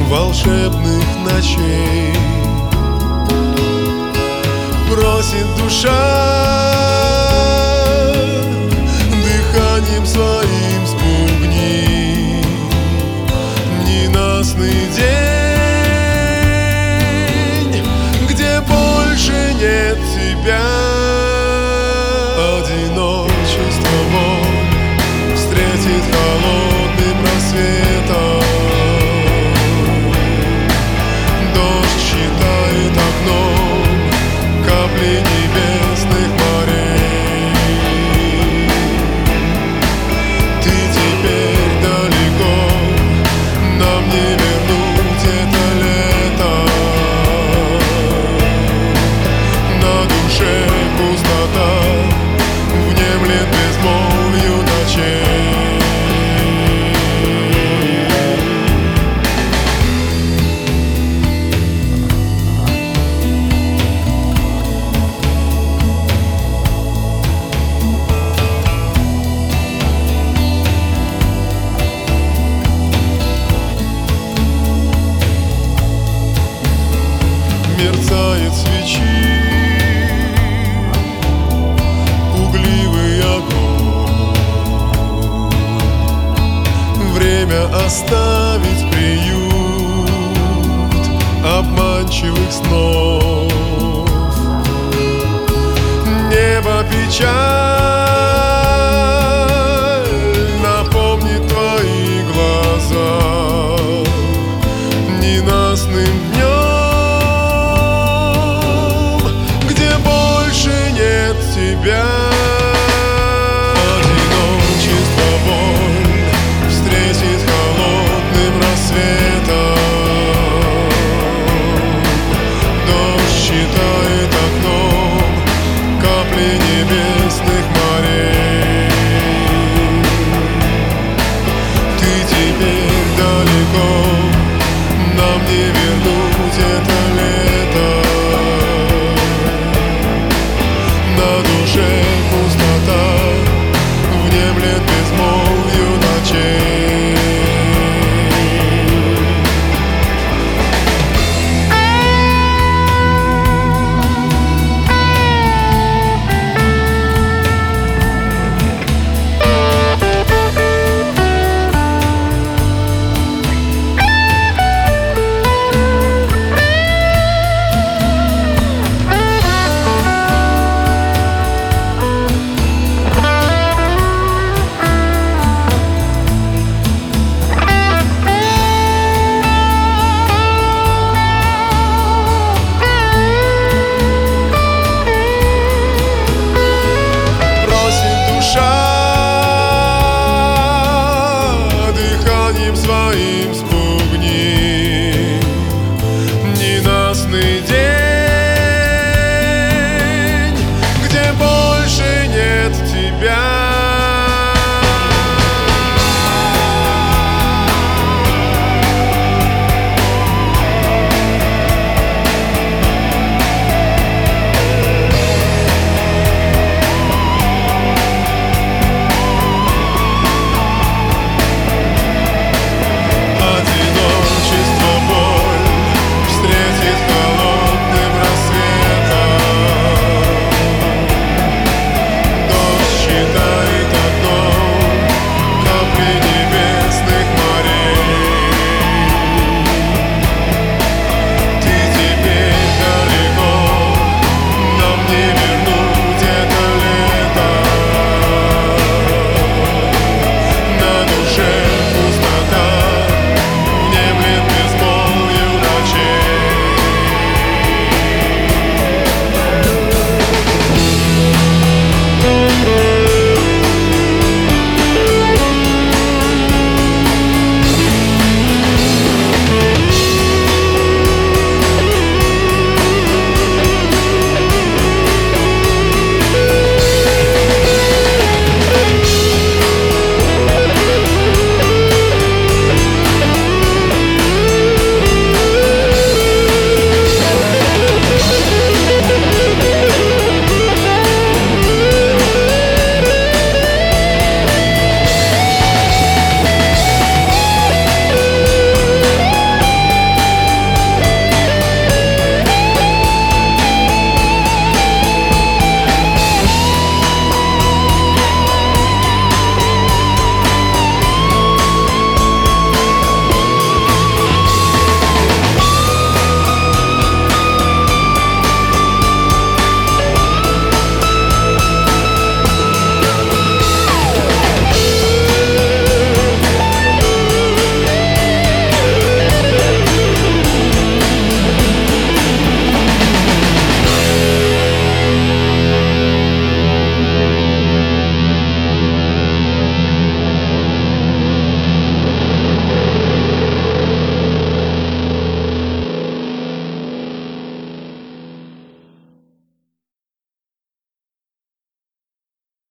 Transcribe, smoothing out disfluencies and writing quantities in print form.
волшебных ночей. Просит душа, дыханием своим спугни ненастный день, где больше нет тебя. Одиночество боль встретит холодным рассветом. Дождь считает окном капли небесных морей. Ты теперь далеко, нам не вернуть это лето. На душе пустота, внемлет безмолвию ночей. Мерцает свечи пугливый огонь. Время оставить приют обманчивых снов. Небо печаль напомнит твои глаза ненастным днем, где больше нет тебя. Одиночество боль встретит холодным рассветом. Дождь считает окном капли небесных морей. Ты теперь далеко, нам не вернуть это лето. На душе пустота, внемлет безмолвию ночей. Своим